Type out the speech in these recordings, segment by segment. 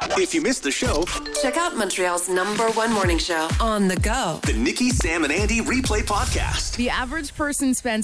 If you missed the show, check out Montreal's #1 morning show on the go. The Nikki, Sam, and Andy Replay Podcast. The average person spends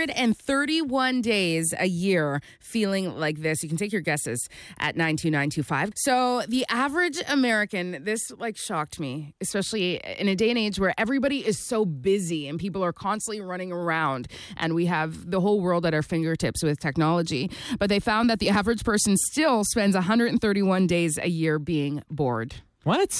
131 days a year feeling like this. You can take your guesses at 92925. So the average American, this shocked me, especially in a day and age where everybody is so busy and people are constantly running around and we have the whole world at our fingertips with technology. But they found that the average person still spends 131 days a year being bored. What?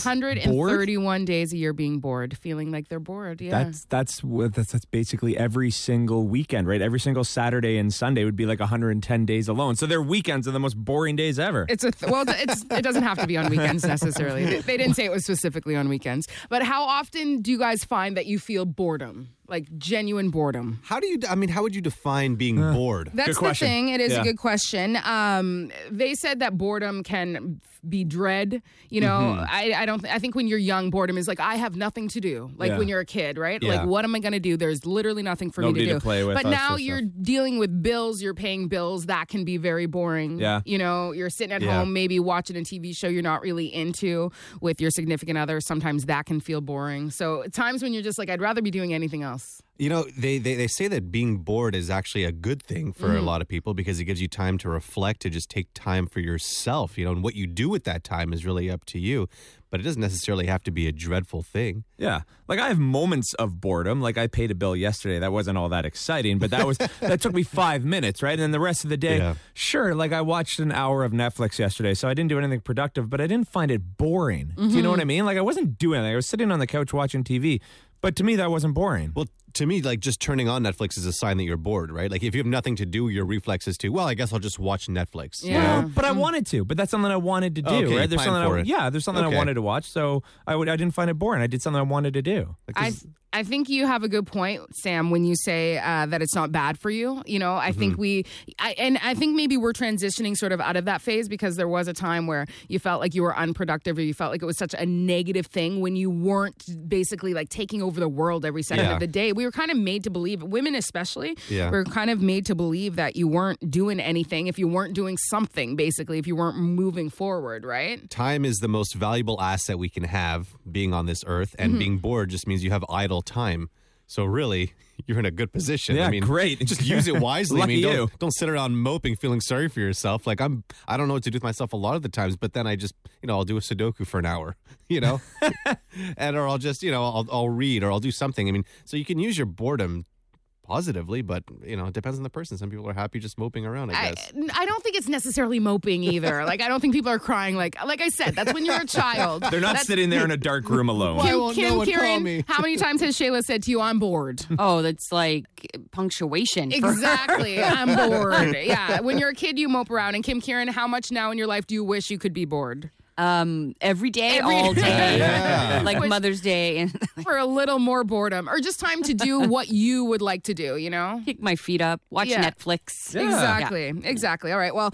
131 days a year being bored, feeling like they're bored. Yeah. That's basically every single weekend, right? Every single Saturday and Sunday would be like 110 days alone. So their weekends are the most boring days ever. It doesn't have to be on weekends necessarily. They didn't say it was specifically on weekends. But how often do you guys find that you feel boredom? Like genuine boredom. How would you define being bored? That's the thing. It is a good question. They said that boredom can be dread. You know, I think when you're young, boredom is like, I have nothing to do. Like when you're a kid, right? Yeah. Like, what am I going to do? There's literally nothing for me to do. To play with. But now you're dealing with bills. You're paying bills. That can be very boring. Yeah. You know, you're sitting at home, maybe watching a TV show you're not really into with your significant other. Sometimes that can feel boring. So times when you're just like, I'd rather be doing anything else. You know, they say that being bored is actually a good thing for a lot of people because it gives you time to reflect, to just take time for yourself, you know, and what you do with that time is really up to you. But it doesn't necessarily have to be a dreadful thing. Yeah. Like I have moments of boredom. Like I paid a bill yesterday. That wasn't all that exciting, but that took me 5 minutes, right? And then the rest of the day, sure, like I watched an hour of Netflix yesterday, so I didn't do anything productive, but I didn't find it boring. Do you know what I mean? Like I wasn't doing anything. I was sitting on the couch watching TV. But to me, that wasn't boring. Well, to me, like just turning on Netflix is a sign that you're bored, right? Like if you have nothing to do, your reflex is to, well, I guess I'll just watch Netflix. Yeah. You know? But I wanted to. But that's something I wanted to do, Okay, right? There's something I wanted to watch, so I didn't find it boring. I did something I wanted to do. I think you have a good point, Sam, when you say that it's not bad for you. You know, I think I think maybe we're transitioning sort of out of that phase because there was a time where you felt like you were unproductive or you felt like it was such a negative thing when you weren't basically like taking over the world every second of the day. We were kind of made to believe, women especially, were kind of made to believe that you weren't doing anything if you weren't doing something, basically, if you weren't moving forward, right? Time is the most valuable asset we can have being on this earth, and being bored just means you have idle time. So really, you're in a good position. Yeah, I mean, great. Just use it wisely. Lucky you. Don't sit around moping, feeling sorry for yourself. Like I don't know what to do with myself a lot of the times, but then I just, I'll do a Sudoku for an hour, or I'll just, I'll read or I'll do something. I mean, so you can use your boredom positively, but it depends on the person. Some people are happy just moping around, I guess. I don't think it's necessarily moping either. Like I don't think people are crying like I said, that's when you're a child. They're not sitting there in a dark room alone. Kim Kieran, how many times has Shayla said to you, I'm bored? Oh, that's like punctuation. Exactly. I'm bored. Yeah. When you're a kid, you mope around. And Kim Kieran, how much now in your life do you wish you could be bored? Every day, all day. Yeah. Like Mother's Day. For a little more boredom or just time to do what you would like to do, Kick my feet up, watch Netflix. Exactly. All right. Well,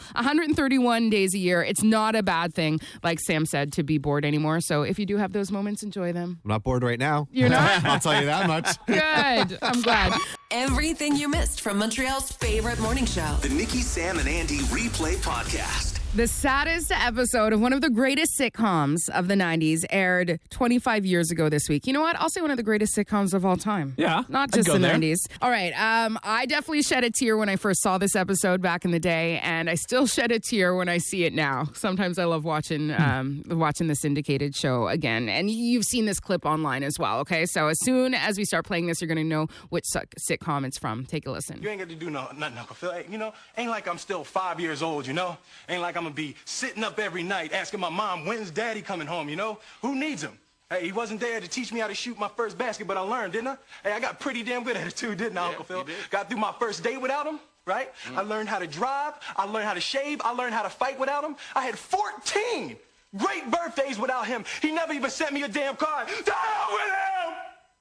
131 days a year. It's not a bad thing, like Sam said, to be bored anymore. So if you do have those moments, enjoy them. I'm not bored right now. You're not? I'll tell you that much. Good. I'm glad. Everything you missed from Montreal's favorite morning show. The Nikki, Sam, and Andy Replay Podcast. The saddest episode of one of the greatest sitcoms of the 90s aired 25 years ago this week. You know what? I'll say one of the greatest sitcoms of all time. Yeah. Not just the there. 90s. All right. I definitely shed a tear when I first saw this episode back in the day, and I still shed a tear when I see it now. Sometimes I love watching the syndicated show again. And you've seen this clip online as well, okay? So as soon as we start playing this, you're going to know which sitcom it's from. Take a listen. You ain't got to do nothing, Uncle Phil. Hey, ain't like I'm still 5 years old, Ain't like I'm gonna be sitting up every night asking my mom, when's daddy coming home, Who needs him? Hey, he wasn't there to teach me how to shoot my first basket, but I learned, didn't I? Hey, I got pretty damn good at it too, didn't I, Uncle Phil? Got through my first date without him, right? I learned how to drive, I learned how to shave, I learned how to fight without him. I had 14 great birthdays without him. He never even sent me a damn card. The hell with him!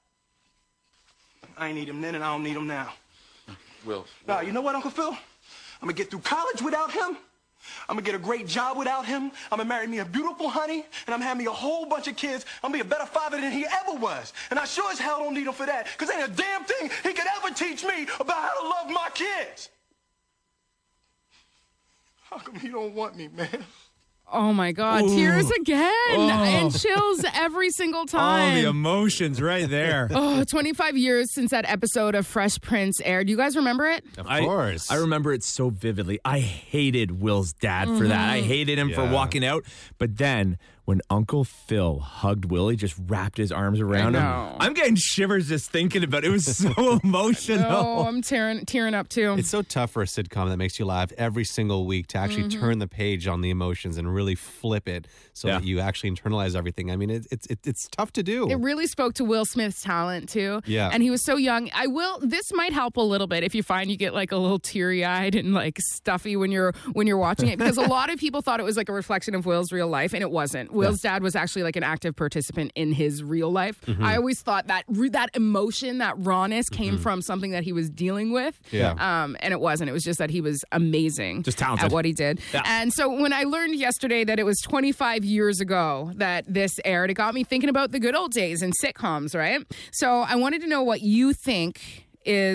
I ain't need him then and I don't need him now. Now, you know what, Uncle Phil? I'm gonna get through college without him. I'm gonna get a great job without him. I'm gonna marry me a beautiful honey, and I'm gonna have me a whole bunch of kids. I'm gonna be a better father than he ever was. And I sure as hell don't need him for that, because ain't a damn thing he could ever teach me about how to love my kids. How come he don't want me, man? Oh my God, tears again and chills every single time. All the emotions right there. 25 years since that episode of Fresh Prince aired. Do you guys remember it? Of course. I remember it so vividly. I hated Will's dad for that. I hated him for walking out. But then when Uncle Phil hugged Will, he just wrapped his arms around him. I'm getting shivers just thinking about it. It was so emotional. Oh, I'm tearing up too. It's so tough for a sitcom that makes you laugh every single week to actually turn the page on the emotions and really flip it so that you actually internalize everything. I mean, it's tough to do. It really spoke to Will Smith's talent too. Yeah. And he was so young. This might help a little bit if you find you get like a little teary-eyed and like stuffy when you're watching it, because a lot of people thought it was like a reflection of Will's real life, and it wasn't. Will's dad was actually like an active participant in his real life. I always thought that emotion, that rawness came from something that he was dealing with. Yeah. And it wasn't. It was just that he was amazing. Just talented. At what he did. Yeah. And so when I learned yesterday that it was 25 years ago that this aired, it got me thinking about the good old days in sitcoms, right? So I wanted to know what you think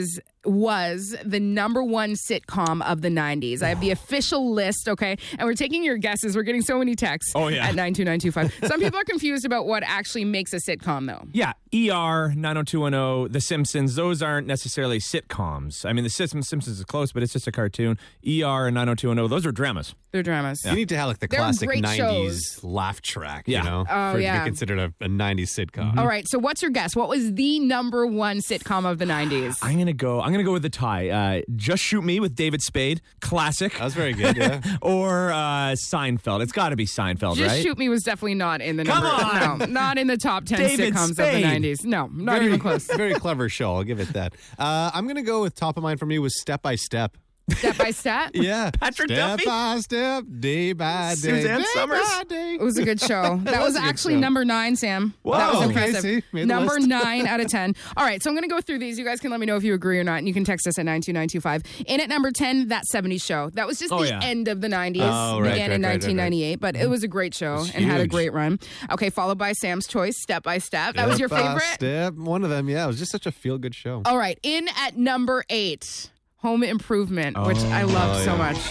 was the number one sitcom of the 90s. I have the official list, okay? And we're taking your guesses. We're getting so many texts at 92925. Some people are confused about what actually makes a sitcom, though. Yeah, ER, 90210, The Simpsons, those aren't necessarily sitcoms. I mean, The Simpsons is close, but it's just a cartoon. ER and 90210, those are dramas. They're dramas. You need to have like the They're classic great 90s shows. laugh track, Yeah. you know, Oh, for it to yeah. be considered a 90s sitcom. All right, so what's your guess? What was the number one sitcom of the 90s? I'm gonna go with the tie. Just Shoot Me with David Spade, classic. That was very good, yeah. Or Seinfeld. It's got to be Seinfeld, Just right? Shoot Me was definitely not in the Come number. on! No, not in the top 10 David sitcoms Spade. of the 90s. No, not even close. Very clever show. I'll give it that. I'm going to go with top of mind for me was Step by Step. Step by Step. Yeah. Patrick step Duffy? by step, day by day. Suzanne day Summers? by day. It was a good show. That was was a good actually show. number 9, Sam. Wow. That was Okay, impressive. see? Made the Number list. 9 out of 10. All right, so I'm going to go through these. You guys can let me know if you agree or not, and you can text us at 92925. In at number 10, That 70s Show. That was just the end of the 90s. Oh, right, Began in right, 1998, but it was a great show and had a huge. great run. Okay, followed by Sam's Choice, Step by Step. That was your Step by favorite? Step, one of them, yeah. It was just such a feel-good show. All right, in at number 8, Home Improvement, which I love so much.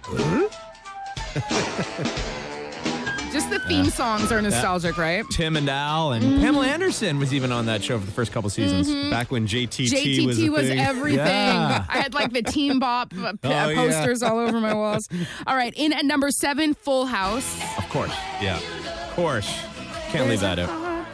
Just the theme songs are nostalgic, right? Tim and Al and Pamela Anderson was even on that show for the first couple seasons. Back when JTT was JTT a was thing. everything. Yeah. I had like the Teen Bop yeah. posters all over my walls. All right, in at number 7, Full House. Of course. Yeah. Of course. Can't leave that out.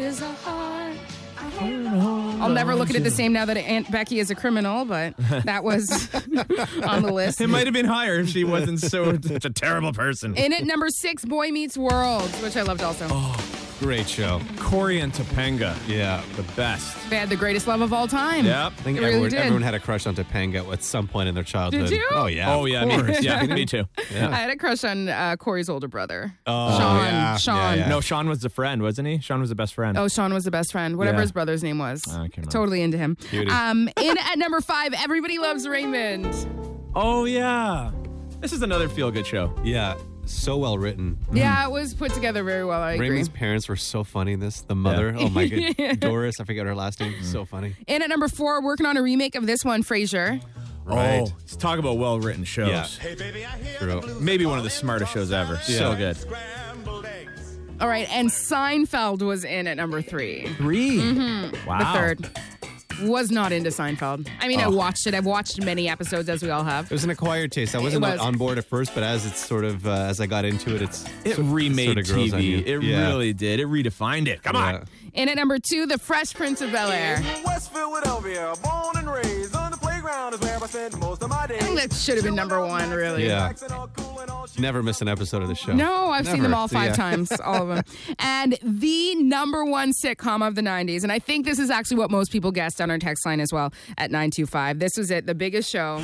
I'll never look at it the same now that Aunt Becky is a criminal, but that was on the list. It might have been higher if she wasn't such a terrible person. In at number 6, Boy Meets World, which I loved also. Great show. Corey and Topanga. Yeah. The best. They had the greatest love of all time. Yep. I think It really did. everyone had a crush on Topanga at some point in their childhood. Did you? Oh, yeah. Oh, yeah. Me too. I had a crush on Corey's older brother. Oh, Sean. yeah. Sean. Yeah. No, Sean was the friend, wasn't he? Sean was the best friend. Oh, Sean was the best friend. Whatever Yeah. his brother's name was. I can't remember. Totally into him. Cutie. In at number 5, Everybody Loves Raymond. Oh, yeah. This is another feel-good show. Yeah. So well written. Yeah, it was put together very well. I agree. Raymond's parents were so funny in this. The mother, oh my god, Doris, I forget her last name. So funny. In at number 4, working on a remake of this one, Frasier. Right. Oh, let's talk about well-written shows. Yeah. True. Maybe one of the smartest shows ever. So good. All right, and Seinfeld was in at number 3. 3? Wow. The third. Was not into Seinfeld. I mean, I watched it. I've watched many episodes, as we all have. It was an acquired taste. I wasn't was. on board at first, but as it's sort of as I got into it, It remade sort of grows on TV. you. It Yeah. really did. It redefined it. Come on. In at number 2, The Fresh Prince of Bel-Air. Westfield, Philadelphia, born and raised on the playground is where I spent most of my days. I think that should have been number 1, really. Yeah. Never miss an episode of the show. No, I've seen them all 5 Yeah. times, all of them. And the number 1 sitcom of the 90s, and I think this is actually what most people guessed on our text line as well at 925. This was it, The Biggest Show.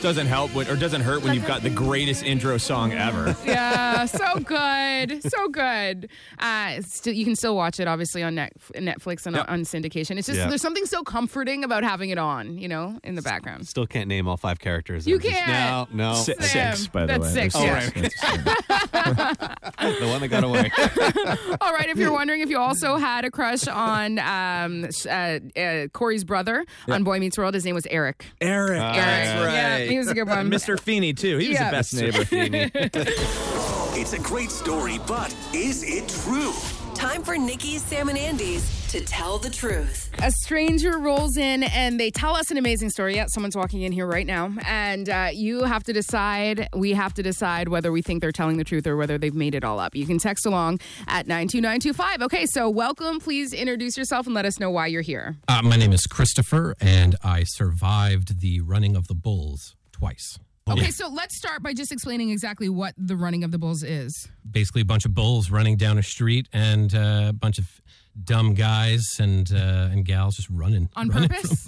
doesn't help or doesn't hurt when you've got the greatest intro song ever. Yeah, so good. So good. You can still watch it, obviously, on Netflix and on syndication. It's just, there's something so comforting about having it on, in the background. Still can't name all 5 characters. You can't. No. Six, by the way. That's 6, Oh, yeah. right. The one that got away. All right, if you're wondering if you also had a crush on Corey's brother on Boy Meets World, his name was Eric. Eric. That's right. Yeah, he was a good one. Mr. Feeney, too. He was the best neighbor. It's a great story, but is it true? Time for Nikki's, Sam, and Andy's to tell the truth. A stranger rolls in and they tell us an amazing story. Yeah, someone's walking in here right now. And we have to decide whether we think they're telling the truth or whether they've made it all up. You can text along at 92925. Okay, so welcome. Please introduce yourself and let us know why you're here. My name is Christopher, and I survived the running of the bulls twice. Okay, so let's start by just explaining exactly what the running of the bulls is. Basically, a bunch of bulls running down a street and a bunch of dumb guys and gals just running. On purpose?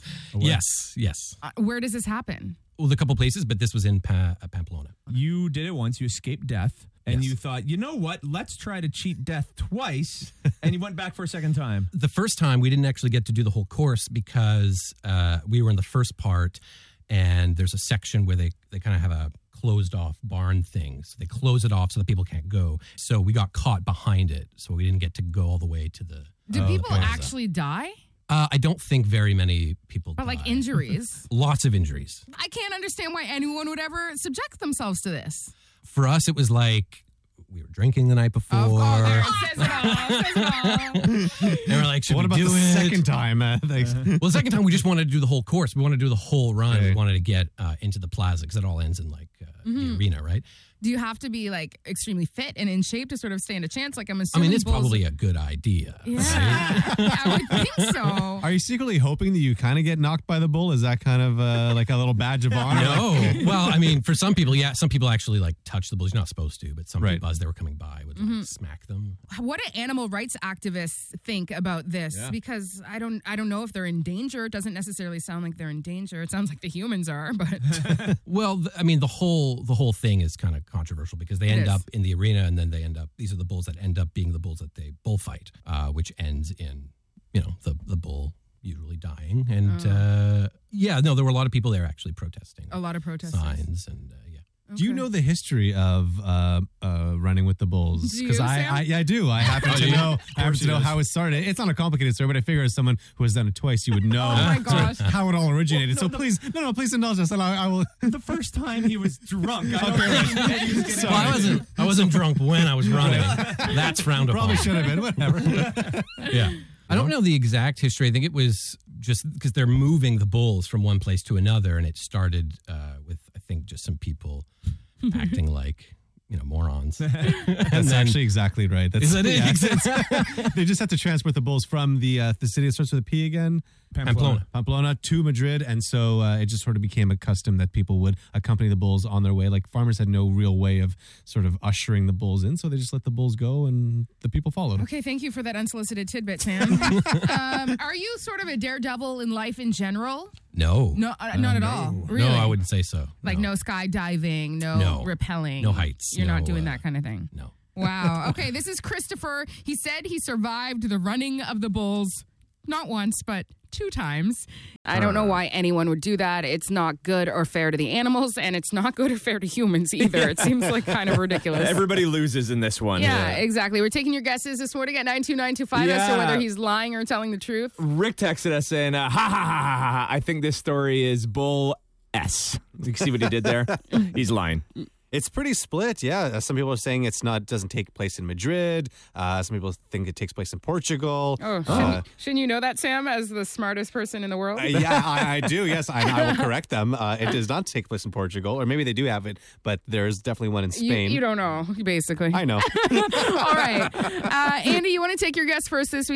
Yes. Where does this happen? Well, a couple places, but this was in Pamplona. You did it once. You escaped death. And you thought, you know what? Let's try to cheat death twice. And you went back for a second time. The first time, we didn't actually get to do the whole course because we were in the first part, and there's a section where they kind of have a closed off barn thing. So they close it off so that people can't go. So we got caught behind it. So we didn't get to go all the way to the... Do people actually die? I don't think very many people die. But like injuries? Lots of injuries. I can't understand why anyone would ever subject themselves to this. For us, it was like we were drinking the night before. Oh, there it says it all. And we're like, should What we about do the it? second time? Well, the second time we just wanted to do the whole course. We wanted to do the whole run. Okay. We wanted to get into the plaza because it all ends in like the arena, right? Do you have to be like extremely fit and in shape to sort of stand a chance? Like I'm I assuming mean, it's bulls- probably a good idea. Yeah, I would think so. Are you secretly hoping that you kind of get knocked by the bull? Is that kind of like a little badge of honor? No. Well, I mean, for some people, yeah. Some people actually like touch the bulls. You're not supposed to, but some people, as they were coming by, would like, smack them. What do animal rights activists think about this? Yeah. Because I don't know if they're in danger. It doesn't necessarily sound like they're in danger. It sounds like the humans are, but Well, I mean, the whole thing is kind of controversial because they end up in the arena, and then these are the bulls that end up being the bulls that they bullfight, which ends in the bull usually dying. And there were a lot of people there actually protesting. a lot of protesters. Signs and Do you know the history of running with the bulls? Do you, Sam? I do. I happen to know. I happen to know how it started. It's not a complicated story, but I figure as someone who has done it twice, you would know my gosh. how it all originated. Please indulge us, and I will. The first time he was drunk. I wasn't drunk when I was running. That's frowned upon. Probably should have been. Whatever. Yeah. I don't know the exact history. I think it was just because they're moving the bulls from one place to another, and it started with, I think, just some people acting like, morons. That's actually exactly right. That's, Is that it? They just had to transport the bulls from the city that starts with a P again. Pamplona to Madrid, and so it just sort of became a custom that people would accompany the bulls on their way. Like farmers had no real way of sort of ushering the bulls in, so they just let the bulls go, and the people followed. Okay, thank you for that unsolicited tidbit, Sam. Are you sort of a daredevil in life in general? No. No, not at all. Really? No, I wouldn't say so. Like no skydiving, no rappelling. No heights. You're not no, doing that kind of thing. No. Wow. Okay, this is Christopher. He said he survived the running of the bulls not once, but 2 times. I don't know why anyone would do that. It's not good or fair to the animals, and it's not good or fair to humans either. It seems like kind of ridiculous. Everybody loses in this one. Yeah, exactly. We're taking your guesses this morning at 92925 as to whether he's lying or telling the truth. Rick texted us saying, ha ha ha ha ha. I think this story is bull S. You see what he did there? He's lying. It's pretty split, yeah. Some people are saying doesn't take place in Madrid. Some people think it takes place in Portugal. Oh, shouldn't you know that, Sam, as the smartest person in the world? Yeah, I do. Yes, I will correct them. It does not take place in Portugal, or maybe they do have it, but there's definitely one in Spain. You don't know, basically. I know. All right. Andy, you want to take your guess first this week?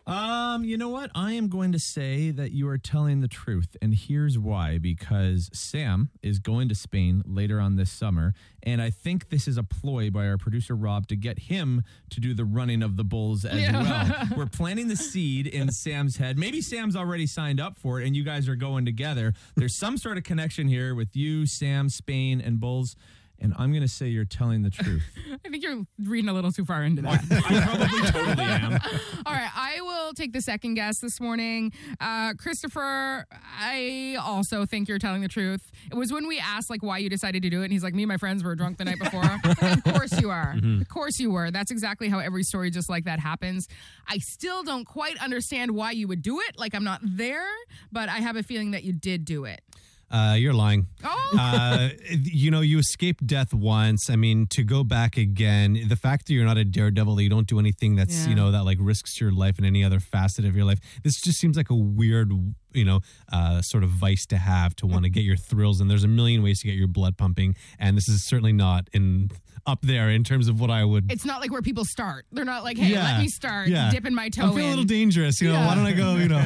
You know what? I am going to say that you are telling the truth, and here's why. Because Sam is going to Spain later on this summer, and I think this is a ploy by our producer Rob to get him to do the running of the bulls as well. We're planting the seed in Sam's head. Maybe Sam's already signed up for it, and you guys are going together. There's some sort of connection here with you, Sam, Spain, and bulls. And I'm going to say you're telling the truth. I think you're reading a little too far into that. I probably totally am. All right, I will take the second guess this morning. Christopher, I also think you're telling the truth. It was when we asked like why you decided to do it, and he's like, me and my friends were drunk the night before. Of course you are. Of course you were. That's exactly how every story just like that happens. I still don't quite understand why you would do it. Like, I'm not there, but I have a feeling that you did do it. You're lying. Oh. You escaped death once. I mean, to go back again, the fact that you're not a daredevil, that you don't do anything that's, that like risks your life in any other facet of your life. This just seems like a weird, sort of vice to have, to want to get your thrills. And there's a million ways to get your blood pumping. And this is certainly not up there in terms of what I would. It's not like where people start. They're not like, hey, let me start dipping my toe in. I feel a little dangerous. Why don't I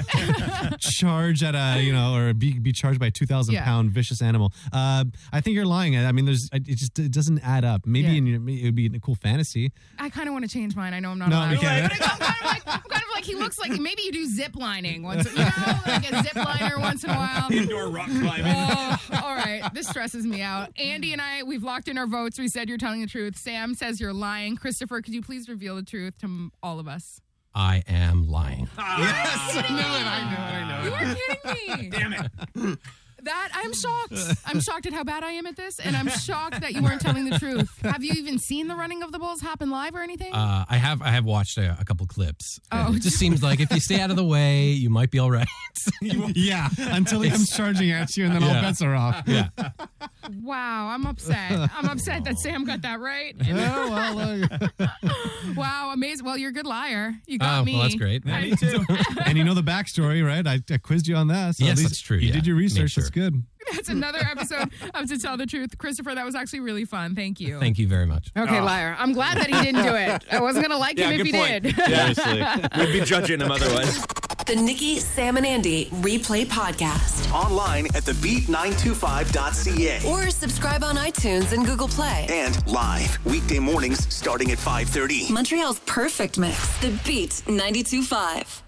go, charge at or be charged by a 2,000-pound vicious animal. I think you're lying. I mean, it doesn't add up. Maybe it would be a cool fantasy. I kind of want to change mine. I know I'm not allowed. Okay. But I'm kind of like, he looks like maybe you do zip lining once, like a zip liner once in a while. Indoor rock climbing. All right. This stresses me out. Andy and I, we've locked in our votes. We said you're telling the truth. Sam says you're lying. Christopher, could you please reveal the truth to all of us? I am lying. Yes! I know. You are kidding me. Damn it. That, I'm shocked. I'm shocked at how bad I am at this, and I'm shocked that you weren't telling the truth. Have you even seen the running of the bulls happen live or anything? I have watched a couple clips. Oh. It just seems like if you stay out of the way, you might be all right. Yeah, until he comes charging at you, and then all bets are off. Yeah. Wow, I'm upset. I'm upset that Sam got that right. Wow, amazing. Well, you're a good liar. You got me. Well, that's great. Me too. And you know the backstory, right? I quizzed you on that. So Yes, that's true. You did your research. Sure. That's good. That's another episode of To Tell the Truth. Christopher, that was actually really fun. Thank you. Thank you very much. Okay, liar. I'm glad that he didn't do it. I wasn't going to like him if he did. Seriously. We'd be judging him otherwise. The Nikki, Sam, and Andy Replay Podcast. Online at thebeat925.ca. Or subscribe on iTunes and Google Play. And live weekday mornings starting at 5:30. Montreal's perfect mix. The Beat 92.5.